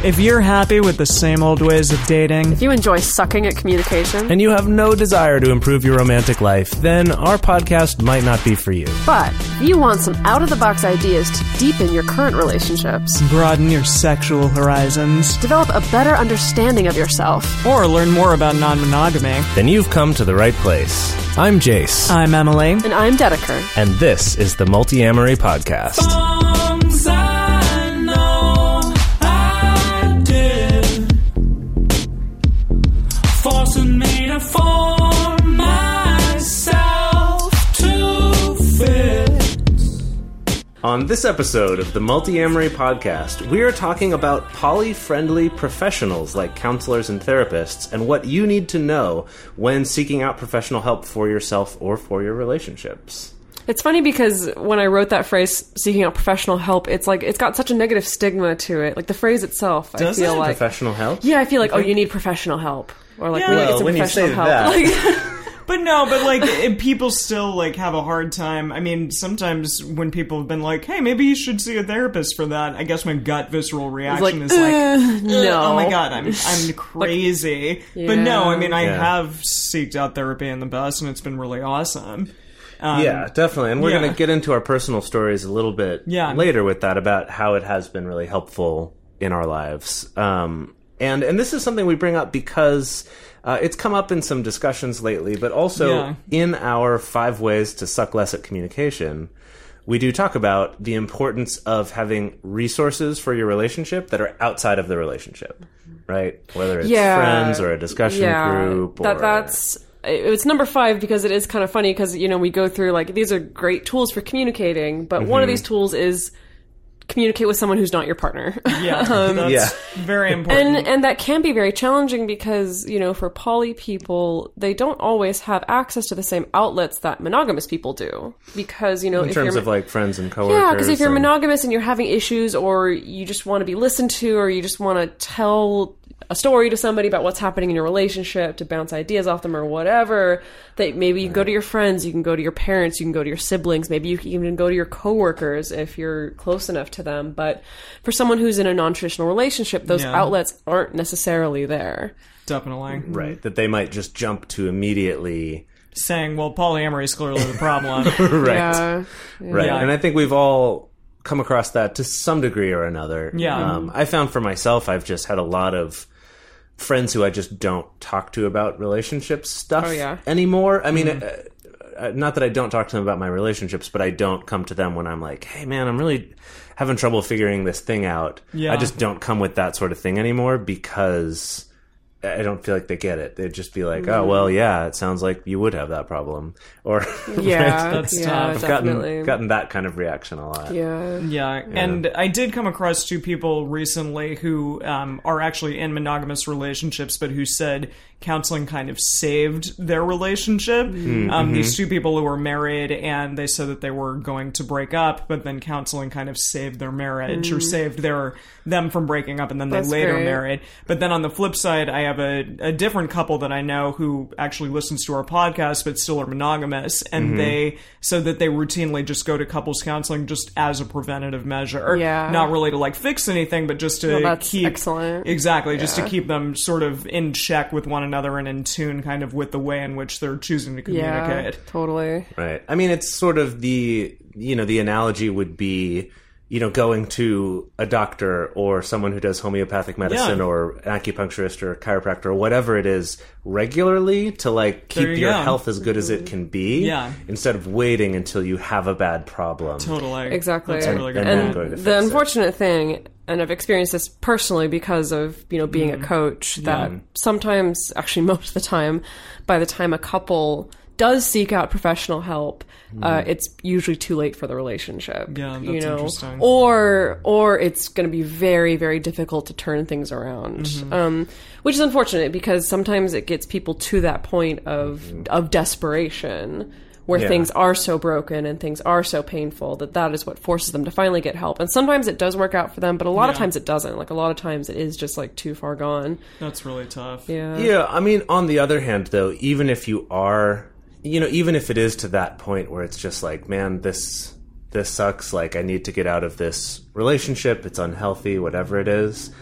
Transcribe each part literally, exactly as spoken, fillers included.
If you're happy with the same old ways of dating, If you enjoy sucking at communication, and you have no desire to improve your romantic life, then our podcast might not be for you. but if you want some out-of-the-box ideas to deepen your current relationships, broaden your sexual horizons, develop a better understanding of yourself, or learn more about non-monogamy, Then you've come to the right place. I'm Jace, I'm Emily. and I'm Dedeker. and this is the Multi-Amory Podcast. Songs I know I did, forcing me to form myself to fit. On this episode of the Multi-Amory Podcast, we are talking about poly-friendly professionals like counselors and therapists and what you need to know when seeking out professional help for yourself or for your relationships. It's funny because when I wrote that phrase, seeking out professional help, it's like, it's got such a negative stigma to it. Like the phrase itself, Does I feel it? like... Professional help? Yeah, I feel like, oh, you need professional help. Or like, Yeah, we need to well, get some when you professional say help. that- Like, But no, but like, if people still like have a hard time. I mean, sometimes when people have been like, hey, maybe you should see a therapist for that, I guess my gut visceral reaction like, is like, "Uh, no. oh my god, I'm I'm crazy. But no, I mean, I Yeah. have seeked out therapy in the past, and it's been really awesome. Um, Yeah, definitely. And we're yeah. going to get into our personal stories a little bit Yeah. later with that about how it has been really helpful in our lives. Um, and, and this is something we bring up because uh, it's come up in some discussions lately, but also Yeah. in our five ways to suck less at communication, we do talk about the importance of having resources for your relationship that are outside of the relationship, right? Whether it's Yeah. friends or a discussion yeah, group. Or, that that's it's number five because it is kind of funny because you know we go through like these are great tools for communicating, but one of these tools is communicate with someone who's not your partner. Yeah, that's Yeah. very important. And and that can be very challenging because, you know, for poly people, they don't always have access to the same outlets that monogamous people do. Because, you know, in if terms you're of like friends and coworkers. Yeah, because if you're and- monogamous and you're having issues or you just want to be listened to or you just want to tell a story to somebody about what's happening in your relationship to bounce ideas off them or whatever, that maybe you can go to your friends, you can go to your parents, you can go to your siblings, maybe you can even go to your coworkers if you're close enough to them. But for someone who's in a non-traditional relationship, those Yeah. outlets aren't necessarily there. Definitely. Right, that they might just jump to immediately. Saying, well, polyamory is clearly the problem. Right. Yeah. Right. Yeah. And I think we've all come across that to some degree or another. Yeah. Um, I found for myself, I've just had a lot of friends who I just don't talk to about relationship stuff Oh, yeah. anymore. I mean, uh, uh, not that I don't talk to them about my relationships, but I don't come to them when I'm like, hey, man, I'm really having trouble figuring this thing out. Yeah. I just don't come with that sort of thing anymore because I don't feel like they get it. They'd just be like, oh, well, yeah, it sounds like you would have that problem. Or Yeah, That's yeah, tough. I've definitely. gotten, gotten that kind of reaction a lot. Yeah. Yeah, and I did come across two people recently who um, are actually in monogamous relationships, but who said counseling kind of saved their relationship. Mm-hmm. Um, these two people who were married, and they said that they were going to break up, but then counseling kind of saved their marriage or saved their them from breaking up, and then That's they later great. married. But then on the flip side, I have a, a different couple that I know who actually listens to our podcast, but still are monogamous, and Mm-hmm. they so that they routinely just go to couples counseling just as a preventative measure. Yeah. Not really to like fix anything, but just to Well, that's keep excellent. exactly just to Yeah. keep them sort of in check with one another and in tune, kind of with the way in which they're choosing to Yeah, communicate. totally. Right. I mean, it's sort of the, you know, the analogy would be, you know, going to a doctor or someone who does homeopathic medicine Yeah. or an acupuncturist or a chiropractor or whatever it is regularly to like keep There you your go. health as good as it can be. Yeah. Instead of waiting until you have a bad problem. Totally. Exactly. That's a really good And point. then And going to fix the it. unfortunate thing, and I've experienced this personally because of, you know, being a coach, that sometimes, actually most of the time, by the time a couple does seek out professional help, uh, it's usually too late for the relationship. Yeah, you that's know? interesting. Or, or it's going to be very, very difficult to turn things around. Um, which is unfortunate because sometimes it gets people to that point of, of desperation where Yeah. things are so broken and things are so painful that that is what forces them to finally get help. And sometimes it does work out for them, but a lot of Yeah. times it doesn't. Like a lot of times it is just like too far gone. That's really tough. Yeah. Yeah, I mean, on the other hand, though, even if you are, you know, even if it is to that point where it's just like, man, this this sucks, like, I need to get out of this relationship, it's unhealthy, whatever it is,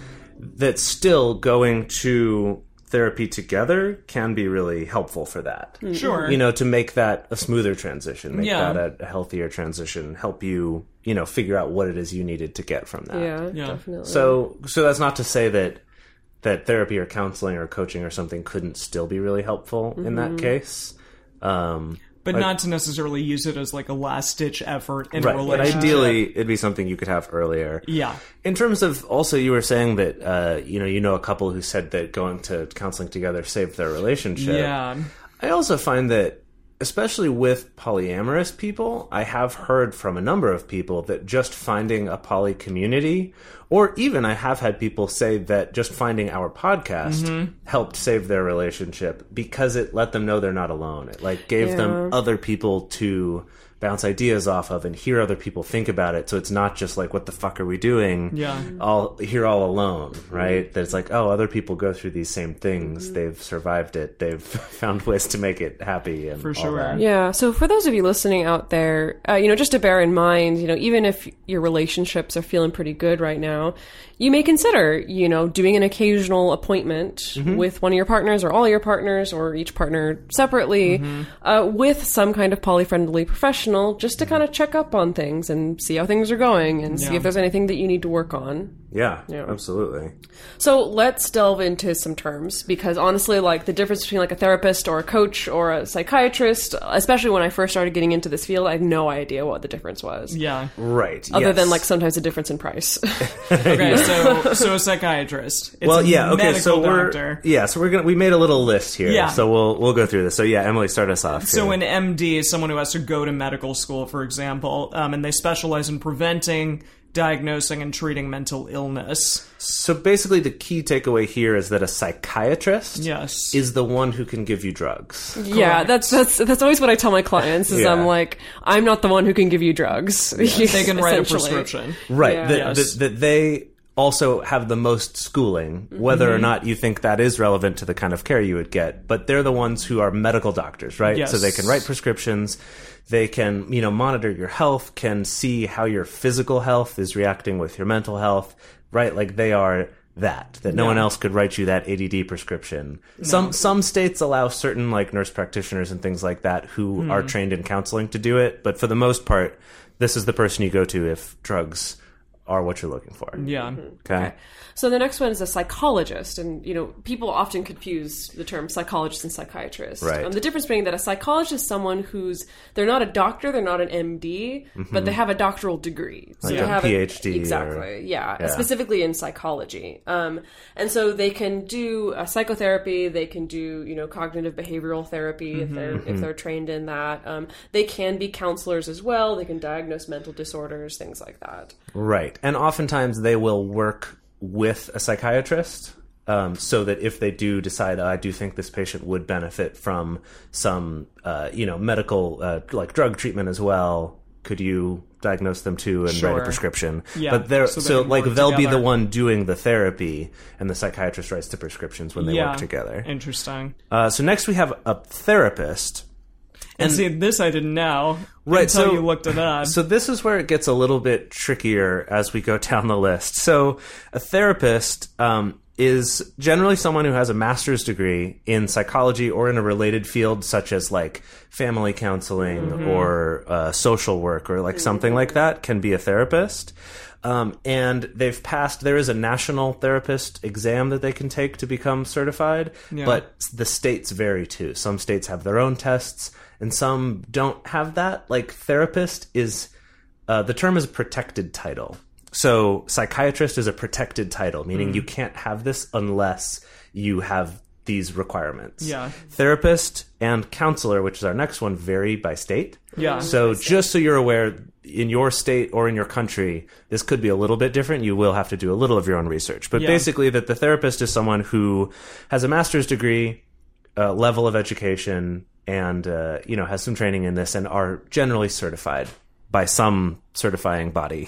that still going to therapy together can be really helpful for that. Sure. You know, to make that a smoother transition, make Yeah. that a, a healthier transition, help you, you know, figure out what it is you needed to get from that. Yeah, Yeah. definitely. So, so that's not to say that that therapy or counseling or coaching or something couldn't still be really helpful in that case. Um, But Like- not to necessarily use it as like a last ditch effort in right, a but relationship. ideally it'd be something you could have earlier. Yeah. In terms of, also you were saying that uh, you know you know a couple who said that going to counseling together saved their relationship. Yeah. I also find that, especially with polyamorous people, I have heard from a number of people that just finding a poly community, or even I have had people say that just finding our podcast Mm-hmm. helped save their relationship because it let them know they're not alone. It like gave Yeah. them other people to bounce ideas off of and hear other people think about it. So it's not just like, what the fuck are we doing? Yeah. All here all alone, right? That it's like, oh, other people go through these same things. They've survived it. They've found ways to make it happy and For all sure. that. Yeah, so for those of you listening out there, uh, you know, just to bear in mind, you know, even if your relationships are feeling pretty good right now, you may consider, you know, doing an occasional appointment with one of your partners or all your partners or each partner separately uh, with some kind of poly-friendly professional just to kind of check up on things and see how things are going and see Yeah. if there's anything that you need to work on. Yeah, Yeah. absolutely. So let's delve into some terms because honestly, like the difference between like a therapist or a coach or a psychiatrist, especially when I first started getting into this field, I had no idea what the difference was. Yeah. Right. Other yes. than like sometimes a difference in price. Okay, so so a psychiatrist. It's well, a yeah. Okay, medical so we're doctor. yeah. So we're gonna we made a little list here. Yeah. So we'll we'll go through this. So yeah, Emily, start us off. So here. an M D is someone who has to go to medical school, for example, um, and they specialize in preventing, diagnosing, and treating mental illness. so basically, the key takeaway here is that a psychiatrist Yes. is the one who can give you drugs. Yeah, Correct. that's that's that's always what I tell my clients is Yeah. I'm like, I'm not the one who can give you drugs. They can write a Essentially. prescription. Right. Yeah. That, Yes. that, that they also have the most schooling, whether or not you think that is relevant to the kind of care you would get. But they're the ones who are medical doctors, right? Yes. So they can write prescriptions. They can, you know, monitor your health, can see how your physical health is reacting with your mental health, right? Like they are that, that no Yeah. one else could write you that A D D prescription. Some, some states allow certain like nurse practitioners and things like that who are trained in counseling to do it. But for the most part, this is the person you go to if drugs are what you're looking for. Yeah. Okay. So the next one is a psychologist, and you know people often confuse the term psychologist and psychiatrist. Right. Um, the difference being that a psychologist is someone who's they're not a doctor, they're not an M D, but they have a doctoral degree. So Like they a have PhD or- exactly, yeah, Yeah. specifically in psychology. Um, and so they can do uh, psychotherapy, they can do you know cognitive behavioral therapy if they're if they're trained in that. Um, they can be counselors as well. They can diagnose mental disorders, things like that. Right. And oftentimes they will work with a psychiatrist um, so that if they do decide, oh, I do think this patient would benefit from some, uh, you know, medical, uh, like drug treatment as well, could you diagnose them too and write Sure. a prescription? Yeah, But they're, so so, they can like work they'll be together. the one doing the therapy and the psychiatrist writes the prescriptions when they Yeah. work together. Interesting. Uh, so next we have a therapist. And, see, this I didn't know Right, until so- you looked it up. So this is where it gets a little bit trickier as we go down the list. So a therapist um, is generally someone who has a master's degree in psychology or in a related field, such as like family counseling or uh, social work or like something like that, can be a therapist. Um, and they've passed, there is a national therapist exam that they can take to become certified, Yeah. but the states vary too. Some states have their own tests and some don't have that. Like therapist is, uh, the term is a protected title. So psychiatrist is a protected title, meaning you can't have this unless you have these requirements. Yeah. Therapist and counselor, which is our next one, vary by state. Yeah. So just so you're aware, in your state or in your country, this could be a little bit different. You will have to do a little of your own research. But Yeah. basically that the therapist is someone who has a master's degree, uh, level of education, and uh, you know has some training in this and are generally certified by some certifying body.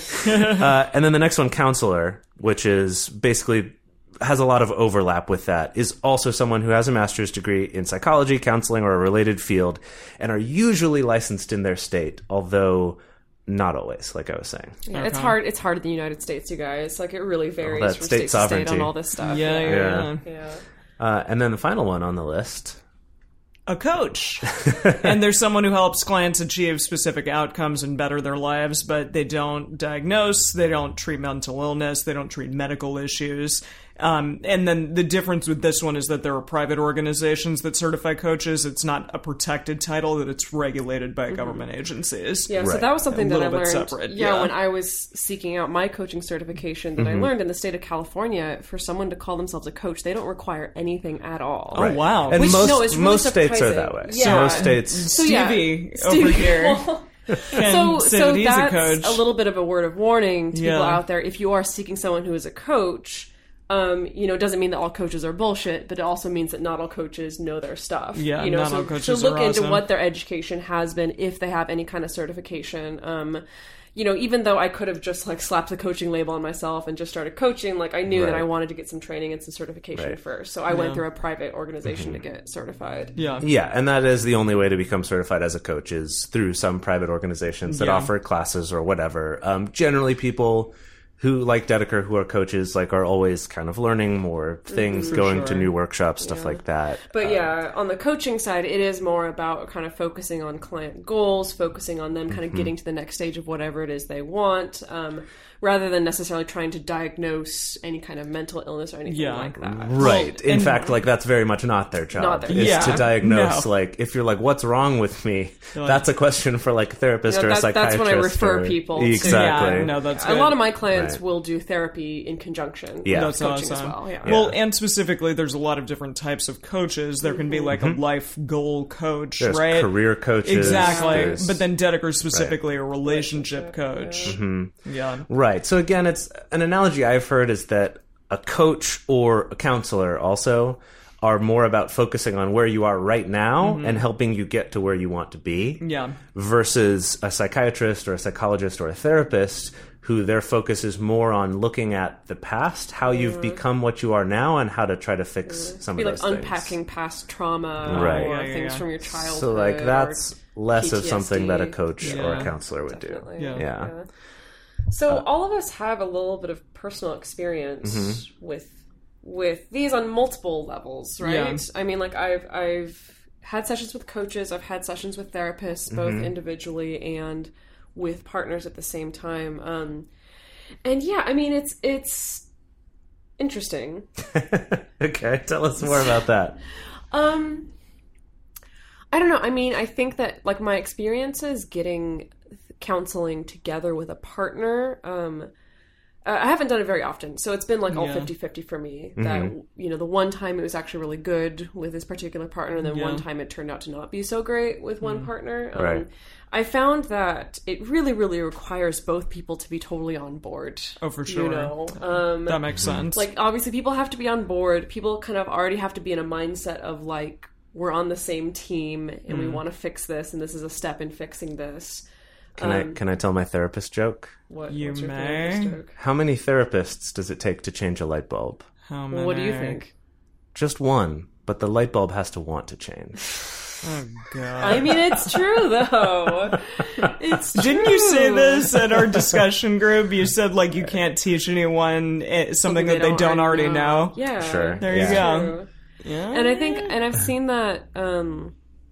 uh, and then the next one, counselor, which is basically has a lot of overlap with that, is also someone who has a master's degree in psychology, counseling, or a related field, and are usually licensed in their state, although not always, like I was saying. Yeah, Okay. it's hard. It's hard in the United States, you guys. Like, it really varies that from state state to state sovereignty. on all this stuff. Yeah, yeah, Yeah. yeah. yeah. Uh, and then the final one on the list. A coach. And there's someone who helps clients achieve specific outcomes and better their lives, but they don't diagnose, they don't treat mental illness, they don't treat medical issues. Um, and then the difference with this one is that there are private organizations that certify coaches. It's not a protected title, that it's regulated by government agencies. Yeah, so Right. that was something A that I little bit learned. separate, yeah, yeah. when I was seeking out my coaching certification, that I learned in the state of California, for someone to call themselves a coach, they don't require anything at all. Oh, wow. And Which, most, no, it's really most states are surprising. that way. Yeah. Most states. So, yeah, Stevie over Stevie- here well, can so say so that he's that's a coach. a little bit of a word of warning to Yeah. people out there. If you are seeking someone who is a coach, um, you know, it doesn't mean that all coaches are bullshit, but it also means that not all coaches know their stuff. Yeah, you know, not so, all coaches so look are into awesome. what their education has been, if they have any kind of certification. Um, you know, even though I could have just like slapped the coaching label on myself and just started coaching, like I knew that Right. I wanted to get some training and some certification Right. first. So I Yeah. went through a private organization to get certified. Yeah. Yeah, and that is the only way to become certified as a coach is through some private organizations that Yeah. offer classes or whatever. Um, generally, people who, like Dedeker, who are coaches, like are always kind of learning more things, going to sure. new workshops, stuff Yeah. like that. But Uh, yeah, on the coaching side, it is more about kind of focusing on client goals, focusing on them kind of getting to the next stage of whatever it is they want, um, rather than necessarily trying to diagnose any kind of mental illness or anything Yeah. like that. Right. Well, In and- fact, like that's very much not their job. Not their is job. to Yeah. diagnose. No. Like, if you're like, "What's wrong with me?" like- that's a question for like a therapist You know, or a that- psychiatrist. that's when I refer or- people to- Exactly. Yeah, no, that's A good. lot of my clients Right. will do therapy in conjunction Yeah. with That's coaching awesome. as well. Yeah. Well, and specifically, there's a lot of different types of coaches. There can be like a life goal coach, Mm-hmm. There's right? career coaches. Exactly. there's- But then Dedeker's specifically a relationship coach. Mm-hmm. Yeah. Right. So again, it's an analogy I've heard is that a coach or a counselor also are more about focusing on where you are right now and helping you get to where you want to be. Yeah. Versus a psychiatrist or a psychologist or a therapist who their focus is more on looking at the past, how you've become what you are now, and how to try to fix some Be of like those things. unpacking past trauma Right. or Yeah, yeah, things yeah. from your childhood. So like or that's less of P T S D. something that a coach or a Yeah. counselor would Definitely. do. Yeah. Yeah. So all of us have a little bit of personal experience Mm-hmm. with with these on multiple levels, right? Yeah. I mean, like I've I've had sessions with coaches, I've had sessions with therapists, both Mm-hmm. individually and with partners at the same time. Um, and yeah, I mean, it's it's interesting. Okay, tell us more about that. Um, I don't know. I mean, I think that like my experiences getting counseling together with a partner, um, uh, I haven't done it very often. So it's been like all Yeah. fifty-fifty for me. That, you know, the one time it was actually really good with this particular partner, and then Yeah. one time it turned out to not be so great with one partner. Um, Right. I found that it really, really requires both people to be totally on board. Oh, for sure. You know, um, That makes sense. like obviously people have to be on board. People kind of already have to be in a mindset of like, we're on the same team and we want to fix this, and this is a step in fixing this. Can I can I tell my therapist joke? What, You what's your may. therapist joke? How many therapists does it take to change a light bulb? How Well, what do you many? think? Just one, but the light bulb has to want to change. Oh, God. I mean, it's true though. It's true. Didn't you say this at our discussion group? You said, like, you can't teach anyone eh, something that they don't already know. Yeah, Sure. There Yeah. you go. True. Yeah. And I think, and I've seen that, um,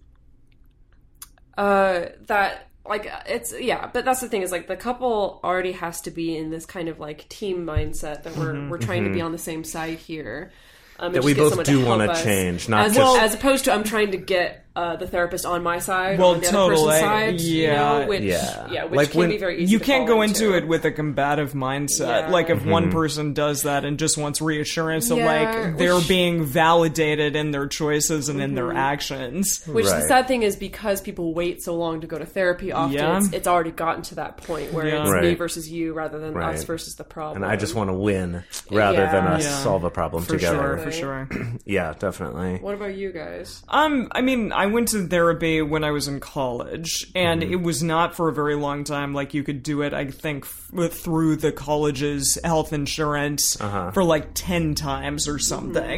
uh, that like it's yeah, but that's the thing is like the couple already has to be in this kind of like team mindset that we're we're trying to be on the same side here. Um, and That just we get both someone do help wanna us, change, not as, just- as opposed to I'm trying to get uh, the therapist on my side, Well, or on the totally. other person's side, you Yeah. know, which Yeah. yeah, which Like can when- be very easy. you to can't fall go into into it with a combative mindset. Yeah. Like if one Mm-hmm. person does that and just wants reassurance that Yeah, like they're which- being validated in their choices and in their actions. Which Right. the sad thing is because people wait so long to go to therapy, often Yeah. it's, it's already gotten to that point where Yeah. it's me Right. versus you rather than Right. us versus the problem. And I just want to win rather Yeah. than us Yeah. solve a problem For together. sure, for Right. sure. Yeah, definitely. What about you guys? Um, I mean, I went to therapy when I was in college, and Mm-hmm. it was not for a very long time. Like, you could do it, I think, f- through the college's health insurance Uh-huh. for like ten times or something.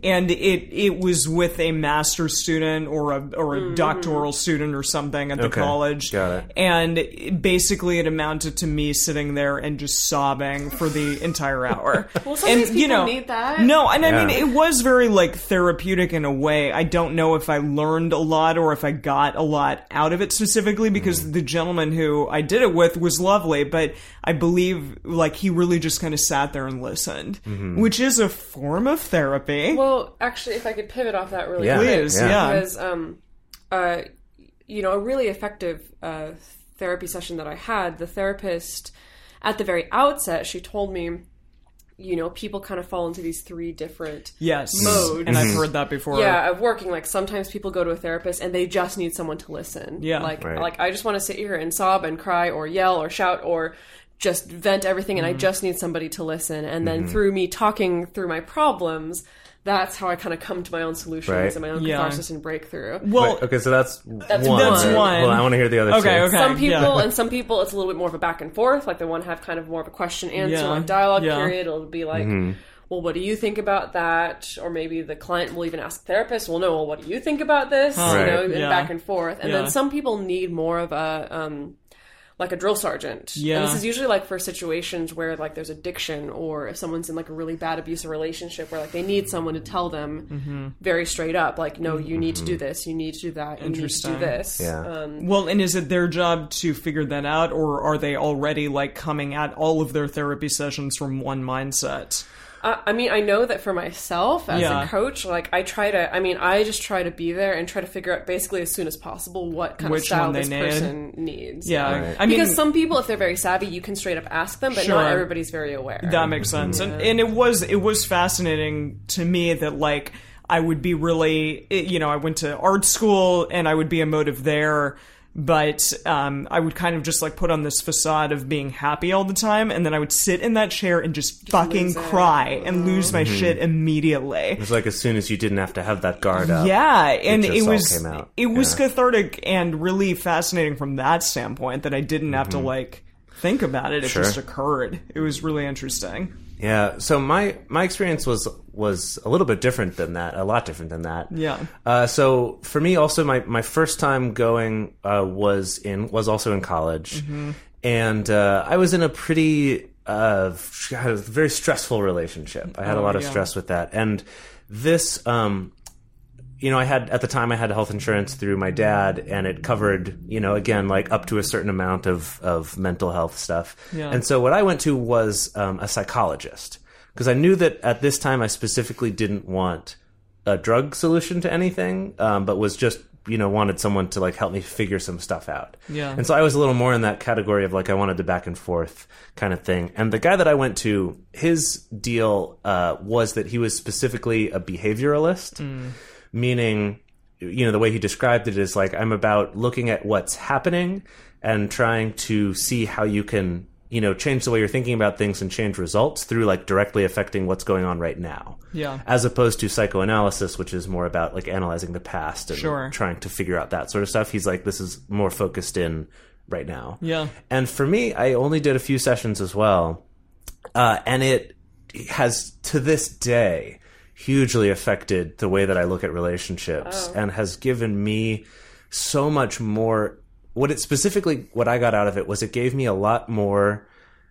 and it it was with a master's student or a or a Mm-hmm. doctoral student or something at the Okay. college. Got it. And it, basically, it amounted to me sitting there and just sobbing for the entire hour. Well, some of and these you people know, need that. no, and I Yeah. mean, it was very like therapeutic in a way. I don't know if I learned a lot or if I got a lot out of it specifically, because Mm. the gentleman who I did it with was lovely, but I believe like he really just kind of sat there and listened, Mm-hmm. which is a form of therapy. Well, actually, if I could pivot off that really Yeah. quick. Please, Yeah. yeah. Because, um, uh, you know, a really effective uh, therapy session that I had, the therapist, at the very outset, she told me, you know, people kind of fall into these three different Yes, modes. and I've heard that before. Yeah, of working. Like, sometimes people go to a therapist and they just need someone to listen. Yeah. Like, Right. like I just want to sit here and sob and cry or yell or shout or just vent everything, and I just need somebody to listen. And then through me talking through my problems, that's how I kind of come to my own solutions Right. and my own Yeah. catharsis and breakthrough. Well, Wait, okay, so that's, That's one. That's one. Well, I want to hear the other Okay, two. okay. Some people yeah. and some people it's a little bit more of a back and forth. Like they want to have kind of more of a question answer, Yeah. like dialogue Yeah. period. It'll be like, well, what do you think about that? Or maybe the client will even ask the therapist, well, no, well, what do you think about this? Huh. You know, Right. and Yeah. back and forth. And Yeah. then some people need more of a um like a drill sergeant. Yeah. And this is usually like for situations where like there's addiction, or if someone's in like a really bad abusive relationship where like they need someone to tell them very straight up, like, no, you need to do this, you need to do that, you need to Interesting. do this. Yeah. Um, Well, and is it their job to figure that out, or are they already like coming at all of their therapy sessions from one mindset? I I mean, I know that for myself as Yeah. a coach, like I try to, I mean, I just try to be there and try to figure out basically as soon as possible what kind Which of style one they this need. person needs. Yeah, Right. I mean, Because some people, if they're very savvy, you can straight up ask them, but Sure. not everybody's very aware. that makes sense, and and it was it was fascinating to me that like I would be really, you know, I went to art school and I would be emotive there. But um, I would kind of just like put on this facade of being happy all the time, and then I would sit in that chair and just, fucking lose it. cry and lose my shit immediately. It was like as soon as you didn't have to have that guard up. Yeah, and just it, all was came out. it was Yeah. cathartic and really fascinating from that standpoint that I didn't have to like think about it. It Sure. just occurred. It was really interesting. Yeah, so my my experience was was a little bit different than that, a lot different than that. Yeah. Uh, so for me, also my, my first time going uh, was in was also in college, Mm-hmm. and uh, I was in a pretty uh, had a very stressful relationship. I had a Oh, lot of yeah. stress with that, and this. Um, you know, I had, at the time I had health insurance through my dad, and it covered, you know, again, like up to a certain amount of, of mental health stuff. Yeah. And so what I went to was um, a psychologist, because I knew that at this time I specifically didn't want a drug solution to anything, um, but was just, you know, wanted someone to like help me figure some stuff out. Yeah. And so I was a little more in that category of like, I wanted the back and forth kind of thing. And the guy that I went to, his deal uh, was that he was specifically a behavioralist. Meaning, you know, the way he described it is like, I'm about looking at what's happening and trying to see how you can, you know, change the way you're thinking about things and change results through like directly affecting what's going on right now. Yeah. As opposed to psychoanalysis, which is more about like analyzing the past and Sure. trying to figure out that sort of stuff. He's like, this is more focused in right now. Yeah. And for me, I only did a few sessions as well. Uh, and it has, to this day, hugely affected the way that I look at relationships and has given me so much more. What it specifically, what I got out of it was it gave me a lot more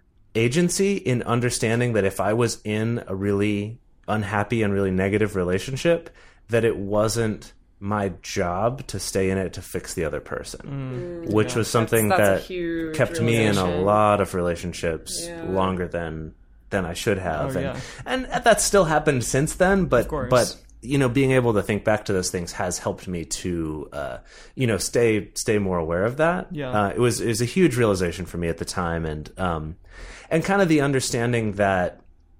agency in understanding that if I was in a really unhappy and really negative relationship, that it wasn't my job to stay in it to fix the other person, which was something That's- that's a that huge kept me in a realization. lot of relationships Yeah. longer than than I should have. Oh, and, yeah. and that's still happened since then, but course. but you know, being able to think back to those things has helped me to uh, you know, stay stay more aware of that. Yeah. Uh, it was it was a huge realization for me at the time, and um and kind of the understanding that,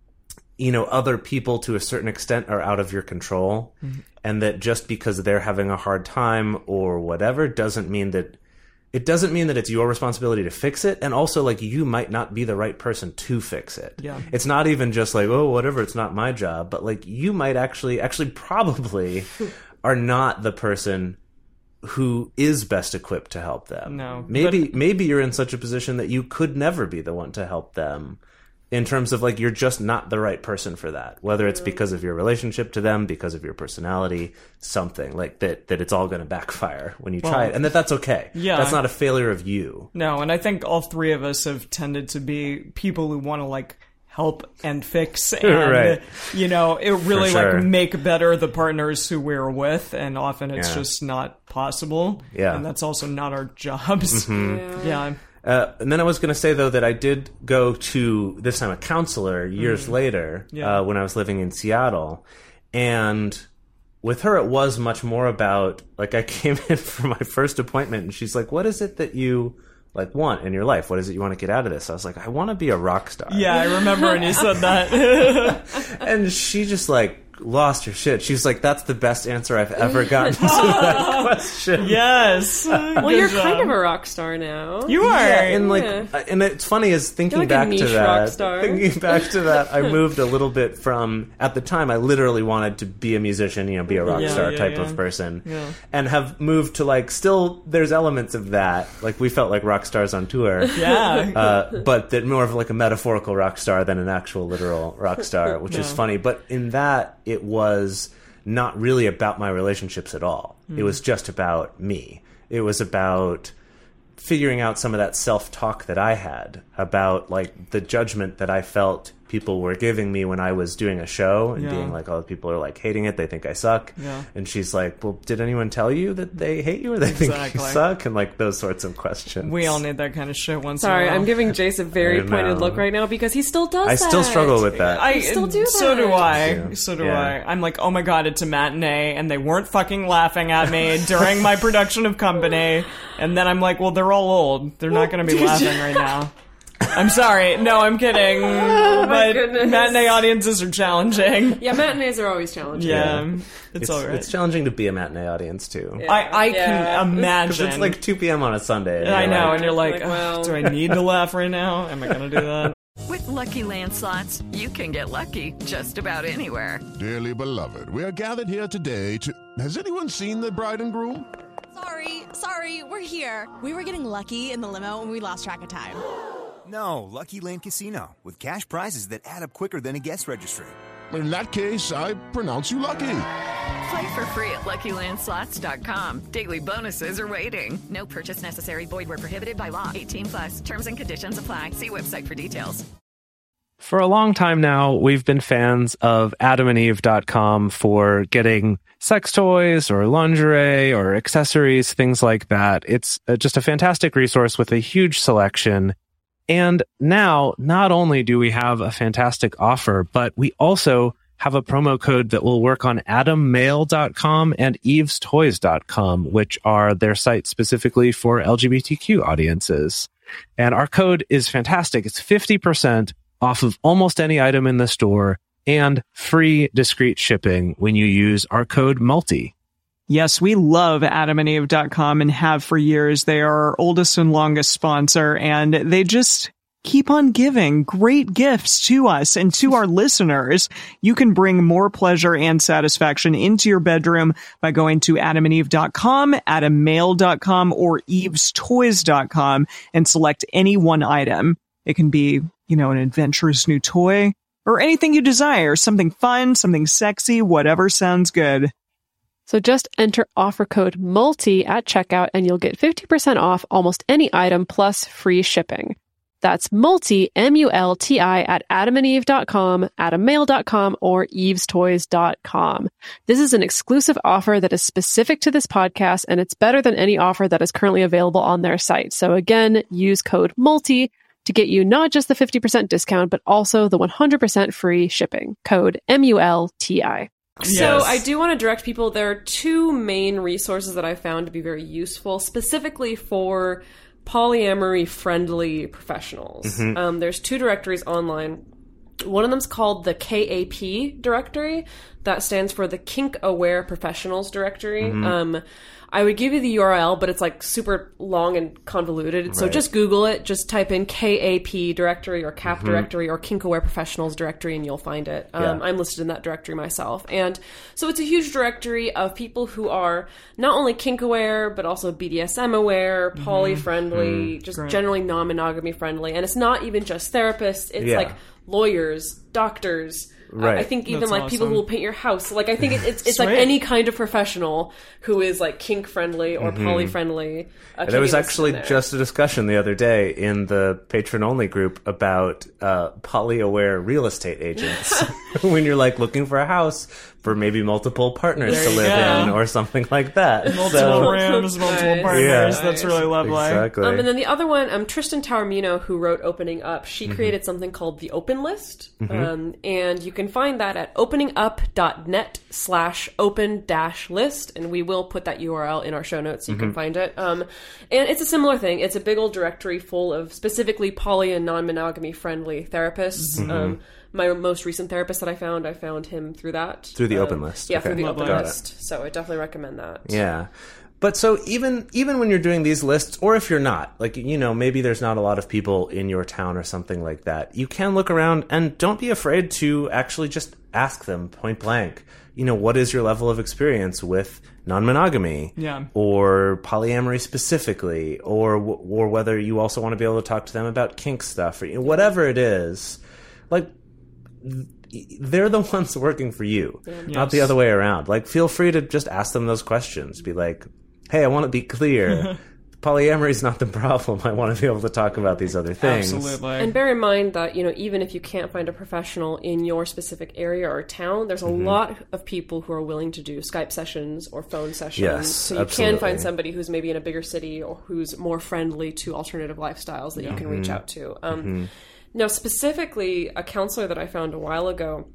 you know, other people to a certain extent are out of your control, Mm-hmm. and that just because they're having a hard time or whatever doesn't mean that it doesn't mean that it's your responsibility to fix it. And also, like, you might not be the right person to fix it. Yeah. It's not even just like, oh, whatever, it's not my job. But like, you might actually, actually probably are not the person who is best equipped to help them. No, Maybe, maybe you're in such a position that you could never be the one to help them in terms of like you're just not the right person for that, whether it's because of your relationship to them, because of your personality, something like that, that it's all going to backfire when you Well, try it, and that that's okay. yeah. That's not a failure of you. No, and I think all three of us have tended to be people who want to like help and fix and Right. you know, it really sure. like make better the partners who we're with, and often it's Yeah. just not possible. Yeah. And that's also not our jobs. Mm-hmm. Yeah. Uh, and then I was going to say, though, that I did go to, this time, a counselor years later Yeah. uh, when I was living in Seattle. And with her, it was much more about, like, I came in for my first appointment, and she's like, what is it that you, like, want in your life? What is it you want to get out of this? I was like, I want to be a rock star. Yeah, I remember when you said that. And she just, like, lost her shit. She was like, that's the best answer I've ever gotten to that question. Yes. Well, you're kind of a rock star now. You are. Yeah, and like, Yeah. uh, and it's funny is thinking You're like a back to niche that. rock star. Thinking back to that, I moved a little bit from. At the time, I literally wanted to be a musician, you know, be a rock Yeah, star yeah, type yeah. of person, Yeah. and have moved to like still. There's elements of that. Like we felt like rock stars on tour. Yeah. Uh, but that more of like a metaphorical rock star than an actual literal rock star, which is Yeah. funny. But in that, it was not really about my relationships at all. It was just about me. It was about figuring out some of that self-talk that I had about like the judgment that I felt people were giving me when I was doing a show and Yeah. being like, oh, people are like hating it. They think I suck. Yeah. And she's like, well, did anyone tell you that they hate you or they think Exactly. you suck? And like those sorts of questions. We all need that kind of shit once Sorry, in a while. I'm giving Jace a very I pointed know. look right now because he still does I that. still struggle with that. I still do So that. do I. Yeah. So do Yeah. I. I'm like, oh my god, it's a matinee, and they weren't fucking laughing at me during my production of Company. And then I'm like, well, they're all old. They're not going to be laughing right now. I'm sorry. No, I'm kidding. my but goodness. matinee audiences are challenging. Yeah, matinees are always challenging. Yeah, Yeah. it's, It's, all right. it's challenging to be a matinee audience too. I, I Yeah. can imagine. Because it's like two p.m. on a Sunday. and I you're know, like, and you're like, Like, "Ugh, well." do I need to laugh right now? Am I going to do that? With Lucky Land Slots, you can get lucky just about anywhere. Dearly beloved, we are gathered here today to... Has anyone seen the bride and groom? Sorry, sorry, we're here. We were getting lucky in the limo and we lost track of time. No, Lucky Land Casino, with cash prizes that add up quicker than a guest registry. In that case, I pronounce you lucky. Play for free at Lucky Land Slots dot com. Daily bonuses are waiting. No purchase necessary. Void where prohibited by law. eighteen plus. Terms and conditions apply. See website for details. For a long time now, we've been fans of adam and eve dot com for getting sex toys or lingerie or accessories, things like that. It's uh, just a fantastic resource with a huge selection. And now, not only do we have a fantastic offer, but we also have a promo code that will work on adam mail dot com and eves toys dot com, which are their sites specifically for L G B T Q audiences. And our code is fantastic. It's fifty percent off of almost any item in the store and free discreet shipping when you use our code MULTI. Yes, we love adam and eve dot com and have for years. They are our oldest and longest sponsor, and they just keep on giving great gifts to us and to our listeners. You can bring more pleasure and satisfaction into your bedroom by going to adam and eve dot com, adam mail dot com, or eves toys dot com and select any one item. It can be, you know, an adventurous new toy or anything you desire, something fun, something sexy, whatever sounds good. So just enter offer code MULTI at checkout and you'll get fifty percent off almost any item plus free shipping. That's MULTI, M U L T I, at adam and eve dot com, adam mail dot com, or eves toys dot com. This is an exclusive offer that is specific to this podcast, and it's better than any offer that is currently available on their site. So again, use code MULTI to get you not just the fifty percent discount, but also the one hundred percent free shipping. Code M U L T I. So Yes. I do want to direct people. There are two main resources that I found to be very useful, specifically for polyamory-friendly professionals. Um, there's two directories online. One of them's called the K A P directory. that stands for the Kink Aware Professionals Directory. Mm-hmm. Um, I would give you the U R L, but it's like super long and convoluted. So Right. just Google it. Just type in K A P directory or C A P Mm-hmm. directory or Kink Aware Professionals directory and you'll find it. Um, Yeah. I'm listed in that directory myself. And so it's a huge directory of people who are not only kink aware, but also B D S M aware, poly friendly, just Great. generally non-monogamy friendly. And it's not even just therapists. It's Yeah. like lawyers, doctors. Right. Uh, I think even That's like people awesome. who will paint your house. Like I think it, it's it's like Sweet. any kind of professional who is like kink friendly or poly friendly. Uh, There was actually just a discussion the other day in the patron-only group about uh, poly-aware real estate agents. When you're like looking for a house for maybe multiple partners There to you live go. in or something like that. Multiple So- rooms, multiple Nice. partners. Yeah. That's really lovely. Exactly. Um, and then the other one, um, Tristan Taormino, who wrote Opening Up, she created something called the Open List. Um, and you can find that at openingup.net slash open dash list. And we will put that U R L in our show notes so you can find it. Um, and it's a similar thing. It's a big old directory full of specifically poly and non-monogamy friendly therapists. Um, my most recent therapist that I found, I found him through that. Through the Um, Open List. Yeah, Okay. through the Lovely. Open Got it. List. So I definitely recommend that. Yeah. But so even even when you're doing these lists, or if you're not, like, you know, maybe there's not a lot of people in your town or something like that, you can look around and don't be afraid to actually just ask them point blank, you know, what is your level of experience with non-monogamy? Yeah. Or polyamory specifically, or or whether you also want to be able to talk to them about kink stuff, or you know, whatever it is. Like, they're the ones working for you, not the Yes. other way around. Like, feel free to just ask them those questions. Be like, hey, I want to be clear. Polyamory is not the problem. I want to be able to talk about these other things. Absolutely. And bear in mind that, you know, even if you can't find a professional in your specific area or town, there's a Mm-hmm. lot of people who are willing to do Skype sessions or phone sessions. Yes, so you absolutely. can find somebody who's maybe in a bigger city or who's more friendly to alternative lifestyles that you can reach Mm-hmm. out to. Um, Now, specifically, a counselor that I found a while ago,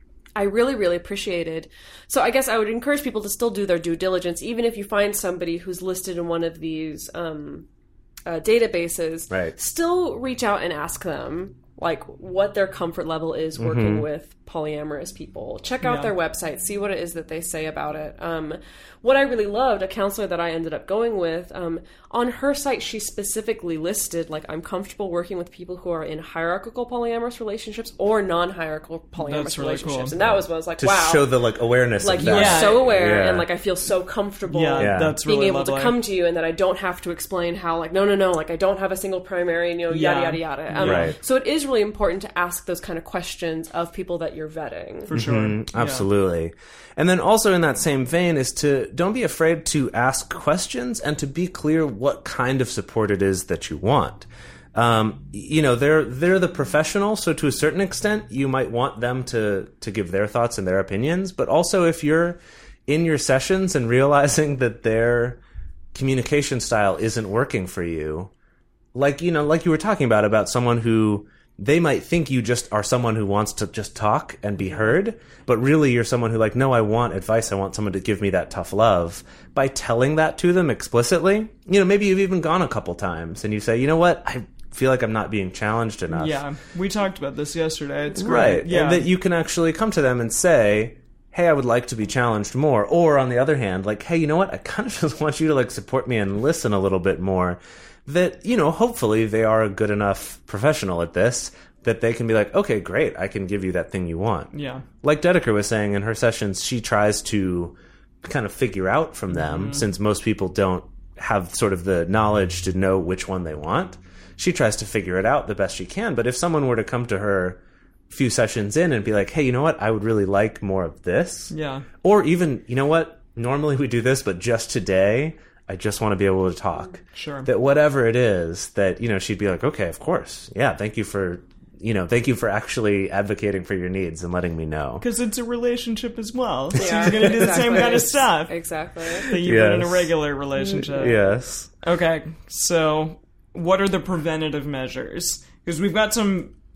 I really, really appreciated. So I guess I would encourage people to still do their due diligence, even if you find somebody who's listed in one of these um, uh, databases. Right. Still reach out and ask them, like, what their comfort level is working with polyamorous people. Check out Yeah. their website, see what it is that they say about it. Um, what I really loved, a counselor that I ended up going with, um, on her site, she specifically listed, like, I'm comfortable working with people who are in hierarchical polyamorous relationships or non-hierarchical polyamorous That's really relationships. cool. And that was what I was like, To wow. show the, like, awareness like, of you that. are Yeah. so aware, Yeah. and, like, I feel so comfortable yeah, Yeah. that's being really able lovely. to come to you, and that I don't have to explain how, like, no, no, no, like, I don't have a single primary, and, you know, yada, Yeah. yada, yada. Um, Right. So it is really important to ask those kind of questions of people that you're vetting. For sure. Mm, Yeah. absolutely. And then also in that same vein is to don't be afraid to ask questions and to be clear what kind of support it is that you want. Um, you know, they're they're the professional, so to a certain extent, you might want them to to give their thoughts and their opinions. But also, if you're in your sessions and realizing that their communication style isn't working for you, like you know, like you were talking about about someone who they might think you just are someone who wants to just talk and be heard, but really you're someone who like, no, I want advice. I want someone to give me that tough love. By telling that to them explicitly, you know, maybe you've even gone a couple times and you say, you know what, I feel like I'm not being challenged enough. Yeah, we talked about this yesterday. It's great. Right. Yeah. And that you can actually come to them and say, hey, I would like to be challenged more. Or on the other hand, like, hey, you know what, I kind of just want you to like support me and listen a little bit more. That, you know, hopefully they are a good enough professional at this that they can be like, okay, great, I can give you that thing you want. Yeah. Like Dedeker was saying in her sessions, she tries to kind of figure out from them, Mm-hmm. since most people don't have sort of the knowledge to know which one they want. She tries to figure it out the best she can. But if someone were to come to her a few sessions in and be like, hey, you know what, I would really like more of this. Yeah. Or even, you know what, normally we do this, but just today, I just want to be able to talk. Sure. That whatever it is, that, you know, she'd be like, okay, of course. Yeah, thank you for, you know, thank you for actually advocating for your needs and letting me know. Because it's a relationship as well. So Yeah, you're going to do the same exactly. kind of stuff Exactly. that you would in a Yes. regular relationship. Yes. Okay, so what are the preventative measures? Because we've got some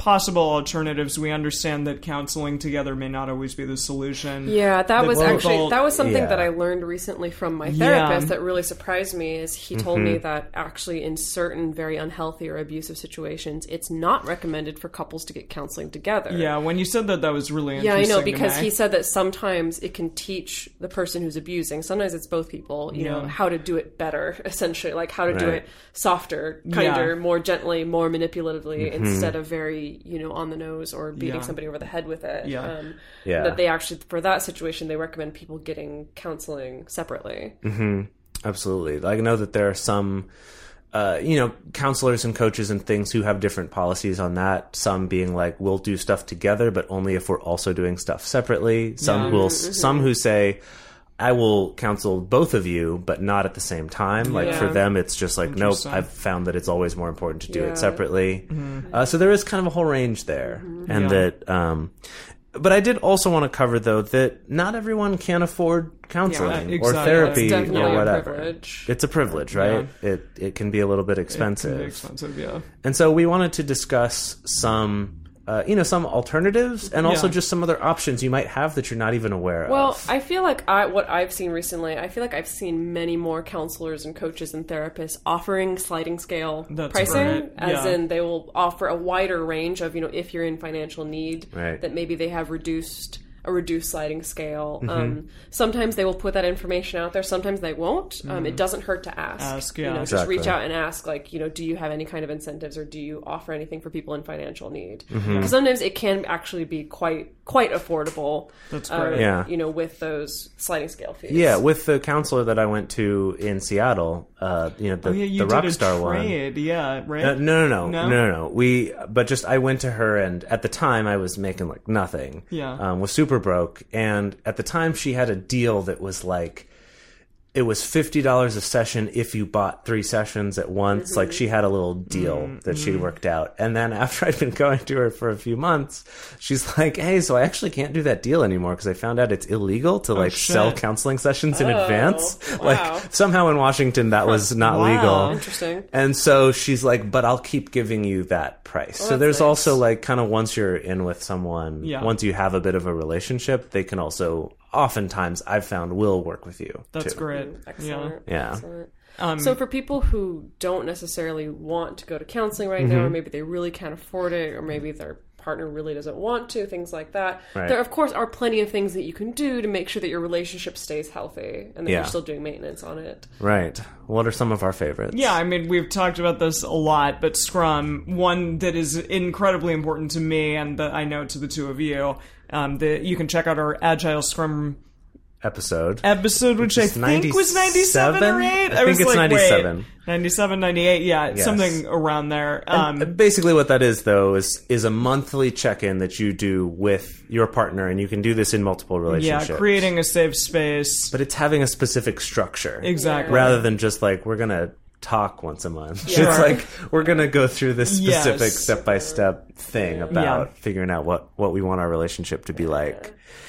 possible alternatives. We understand that counseling together may not always be the solution. Yeah, that was people- actually that was something yeah. that I learned recently from my Yeah. therapist that really surprised me. Is he told Mm-hmm. me that actually in certain very unhealthy or abusive situations, it's not recommended for couples to get counseling together. Yeah, when you said that, that was really Yeah, I interesting. know, to because me. he said that sometimes it can teach the person who's abusing, sometimes it's both people, you know, Yeah. how to do it better, essentially, like how to do Right. it softer, kinder, Yeah. more gently, more manipulatively, instead of very, you know, on the nose or beating Yeah. somebody over the head with it. Yeah. Um, Yeah. That they actually, for that situation, they recommend people getting counseling separately. Absolutely. I know that there are some, uh, you know, counselors and coaches and things who have different policies on that. Some being like, we'll do stuff together, but only if we're also doing stuff separately. Some Yeah. who will, some who say, I will counsel both of you, but not at the same time. Like Yeah. for them, it's just like, nope, Interesting. I've found that it's always more important to do Yeah. it separately. Uh, so there is kind of a whole range there. And Yeah. that, um, but I did also want to cover, though, that not everyone can afford counseling Yeah, or exactly. therapy It's definitely or a whatever. privilege. It's a privilege, right? It it can be a little bit expensive. It can be expensive, yeah. And so we wanted to discuss some, uh, you know, some alternatives and also Yeah. just some other options you might have that you're not even aware Well, of. I feel like I what I've seen recently, I feel like I've seen many more counselors and coaches and therapists offering sliding scale That's pricing, right. as Yeah. in they will offer a wider range of, you know, if you're in financial need, Right. that maybe they have reduced a reduced sliding scale. Mm-hmm. Um, sometimes they will put that information out there. Sometimes they won't. Um, it doesn't hurt to ask. Ask, yeah. You know, just Exactly. reach out and ask, like, you know, do you have any kind of incentives or do you offer anything for people in financial need? Because Mm-hmm. sometimes it can actually be quite quite affordable. That's uh, great. Yeah. You know, with those sliding scale fees. Yeah, with the counselor that I went to in Seattle, uh, you know, the, Oh, yeah, you the did a Rockstar one. trade, yeah, right? Uh, no, no, no, No? no, no, no. We, but just I went to her, and at the time I was making like nothing. Yeah. um, was super broke, and at the time she had a deal that was like, it was fifty dollars a session if you bought three sessions at once. Mm-hmm. Like she had a little deal Mm-hmm. that she worked out, and then after I'd been going to her for a few months, she's like, "Hey, so I actually can't do that deal anymore because I found out it's illegal to like shit. sell counseling sessions in Oh, advance. wow. Like somehow in Washington that was not Wow. legal." Interesting. And so she's like, but I'll keep giving you that price. so that's there's nice. also like kind of once you're in with someone, Yeah. once you have a bit of a relationship, they can also oftentimes I've found will work with you. That's too. great. Excellent. Yeah. Excellent. Um, So for people who don't necessarily want to go to counseling right Mm-hmm. now, or maybe they really can't afford it, or maybe their partner really doesn't want to, things like that, Right. there of course are plenty of things that you can do to make sure that your relationship stays healthy and that Yeah. you're still doing maintenance on it. Right. What are some of our favorites? Yeah, I mean, we've talked about this a lot, but Scrum, one that is incredibly important to me and that I know to the two of you, um, the, you can check out our Agile Scrum Episode. episode, which I is think was ninety-seven or eight. I think was it's like, ninety-seven. Wait, ninety-seven, ninety-eight, yeah, Yes. something around there. Um, And basically what that is though is is a monthly check-in that you do with your partner, and you can do this in multiple relationships. yeah, creating a safe space. But it's having a specific structure. Exactly. Rather than just like, we're going to talk once a month. Sure. It's like, we're going to go through this specific Yes. step-by-step thing about Yeah. figuring out what, what we want our relationship to be like.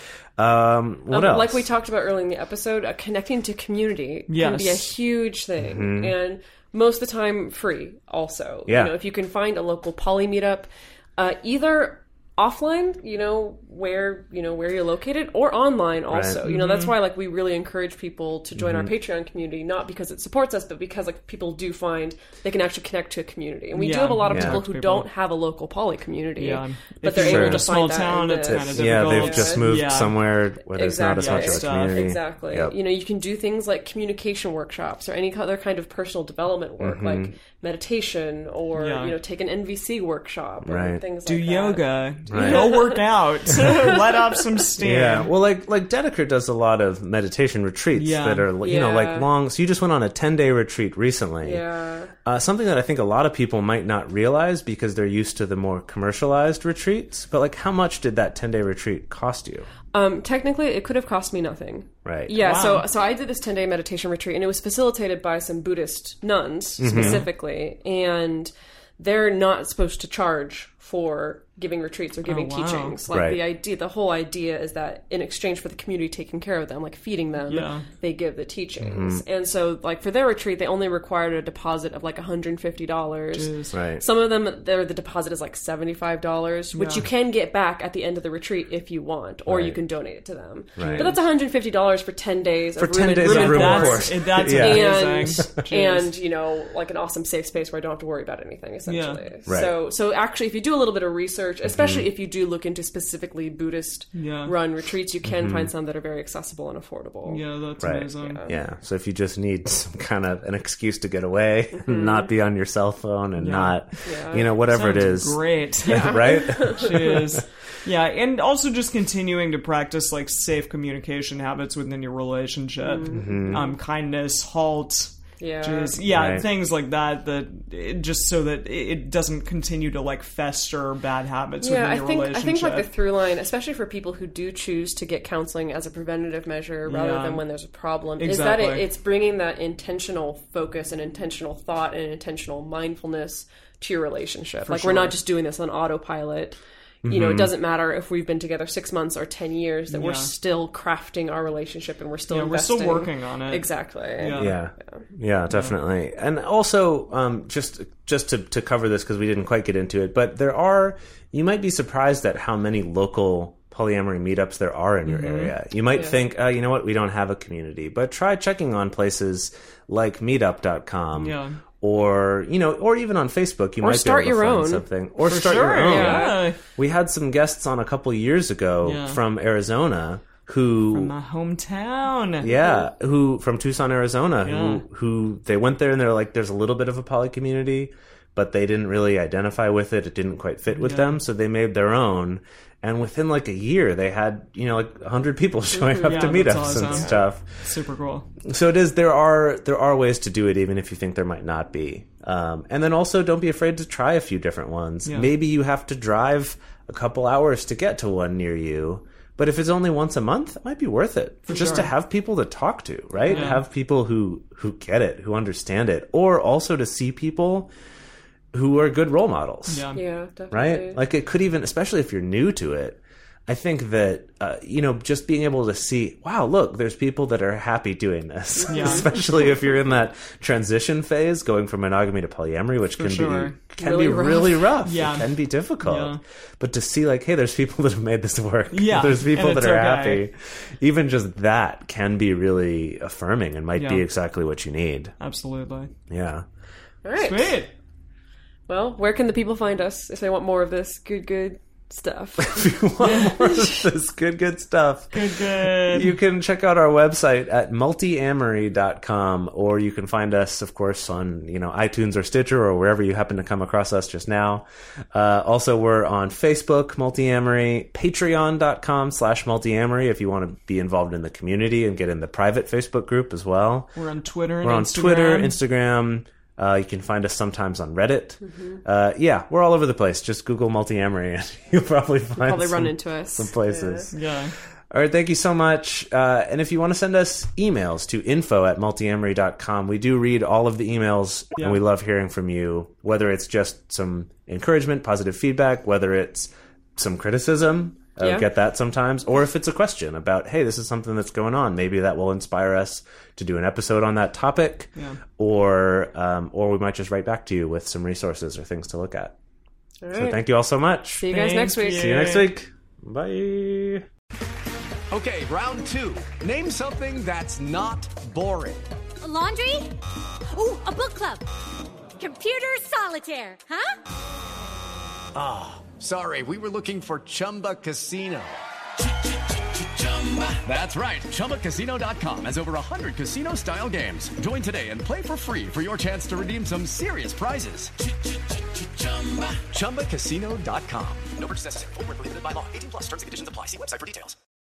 Um, what Um, else? Like we talked about earlier in the episode, uh, connecting to community can Yes. be a huge thing, and most of the time free. Also, Mm-hmm. Yeah. you know, if you can find a local poly meetup, uh, either offline, you know, where you know where you're located, or online also. Right. You know, Mm-hmm. that's why like we really encourage people to join Mm-hmm. our Patreon community, not because it supports us, but because like people do find they can actually connect to a community, and we do Yeah. have a lot of Yeah. people Talk who to people. don't have a local poly community, Yeah. but If they're you're able in to a small find that town, in it's the- kind of yeah, difficult. they've just moved Yeah. somewhere where there's not as much of a Exactly. community. Exactly. Yep. You know, you can do things like communication workshops or any other kind of personal development work, Mm-hmm. like meditation, or Yeah. you know, take an N V C workshop, or Right. things Do like that. yoga. Right. Go work out. Let off some steam. Yeah, well, like like Dedeker does a lot of meditation retreats Yeah. that are you know Yeah. like long. So you just went on a ten day retreat recently. Yeah. Uh, something that I think a lot of people might not realize because they're used to the more commercialized retreats. But like, how much did that ten day retreat cost you? Um, technically, it could have cost me nothing. Right. Yeah, Wow. so so I did this ten day meditation retreat, and it was facilitated by some Buddhist nuns Mm-hmm. specifically, and they're not supposed to charge for giving retreats or giving Oh, wow. teachings. Like Right. the idea, the whole idea is that in exchange for the community taking care of them, like feeding them, Yeah. they give the teachings. Mm-hmm. And so, like for their retreat, they only required a deposit of like one hundred fifty dollars. Jeez. Right. Some of them, their the deposit is like seventy-five dollars, which Yeah. you can get back at the end of the retreat if you want, or you Right. can donate it to them. Right. But that's one hundred fifty dollars for ten days For of ten room days and, of room room and and board. course. That's, that's Yeah. amazing. And, Jeez. and you know, like an awesome safe space where I don't have to worry about anything, essentially. Yeah. Right. So, so actually, if you do a little bit of research, especially if you do look into specifically Buddhist Yeah. run retreats, you can find some that are very accessible and affordable. yeah, that's Right. amazing. Yeah. So if you just need some kind of an excuse to get away, and not be on your cell phone, and not, Yeah. you know, whatever it Sounds is, great. right? Jeez. Yeah, and also just continuing to practice like safe communication habits within your relationship, um, kindness, halt. Yeah. Just, yeah, Right. things like that. That it, just so that it doesn't continue to like fester bad habits Yeah, within I your think I relationship. think like the through line, especially for people who do choose to get counseling as a preventative measure rather Yeah. than when there's a problem, Exactly. is that it, it's bringing that intentional focus and intentional thought and intentional mindfulness to your relationship. like we're sure. not just doing this on autopilot. You know, it doesn't matter if we've been together six months or ten years; that we're Yeah. still crafting our relationship and we're still Yeah, we're investing. still working on it. Exactly. Yeah. Yeah, yeah, definitely. And also, um, just just to to cover this because we didn't quite get into it, but there are. You might be surprised at how many local polyamory meetups there are in your area. You might think, uh, you know what, we don't have a community, but try checking on places like meetup dot com. Yeah. Or, you know, or even on Facebook, you Or might start be able to your find own. something. Or For start sure, your own. yeah. We had some guests on a couple years ago Yeah. from Arizona who My hometown. yeah, who from Tucson, Arizona, Yeah. who who they went there and they're like, there's a little bit of a poly community, but they didn't really identify with it. It didn't quite fit with Yeah. them, so they made their own. And within like a year, they had you know like a hundred people showing up Yeah, to that's meetups and awesome. stuff. Super cool. So it is. There are there are ways to do it, even if you think there might not be. Um, and then also, don't be afraid to try a few different ones. Yeah. Maybe you have to drive a couple hours to get to one near you. But if it's only once a month, it might be worth it. Just sure. to have people to talk to, right? Yeah. Have people who, who get it, who understand it. Or also to see people who are good role models. Yeah. Yeah, definitely. Right? Like it could even, especially if you're new to it, I think that, uh, you know, just being able to see, wow, look, there's people that are happy doing this. Yeah. Especially if you're in that transition phase, going from monogamy to polyamory, which can sure. be can Really be rough. really rough. Yeah. It can be difficult. Yeah. But to see like, hey, there's people that have made this work. Yeah, There's people and that it's are okay. happy. Even just that can be really affirming and might Yeah. be exactly what you need. Absolutely. Yeah. All right. Sweet. Well, where can the people find us if they want more of this good, good stuff? If you want more of this good, good stuff. Good, good. You can check out our website at multiamory dot com, or you can find us, of course, on you know iTunes or Stitcher or wherever you happen to come across us just now. Uh, also, we're on Facebook, Multiamory, patreon dot com slash multiamory if you want to be involved in the community and get in the private Facebook group as well. We're on Twitter and We're on Instagram. Twitter, Instagram. Uh, you can find us sometimes on Reddit. Uh, yeah, we're all over the place. Just Google Multiamory and you'll probably find Probably some, run into us. some places. Yeah. All right, thank you so much. Uh, and if you want to send us emails to info at multiamory dot com, we do read all of the emails, Yeah. and we love hearing from you, whether it's just some encouragement, positive feedback, whether it's some criticism, uh, Yeah. get that sometimes, or if it's a question about, hey, this is something that's going on. Maybe that will inspire us to do an episode on that topic, Yeah. or um, or we might just write back to you with some resources or things to look at. All So right. thank you all so much. See you guys Thank next week. you. See you next week. Bye. Okay, round two. Name something that's not boring. A laundry? Ooh, a book club. Computer solitaire, huh? Ah, sorry, we were looking for Chumba Casino. That's right. Chumba Casino dot com has over one hundred casino-style games. Join today and play for free for your chance to redeem some serious prizes. Chumba Casino dot com. No purchase necessary. Void where prohibited by law. eighteen plus terms and conditions apply. See website for details.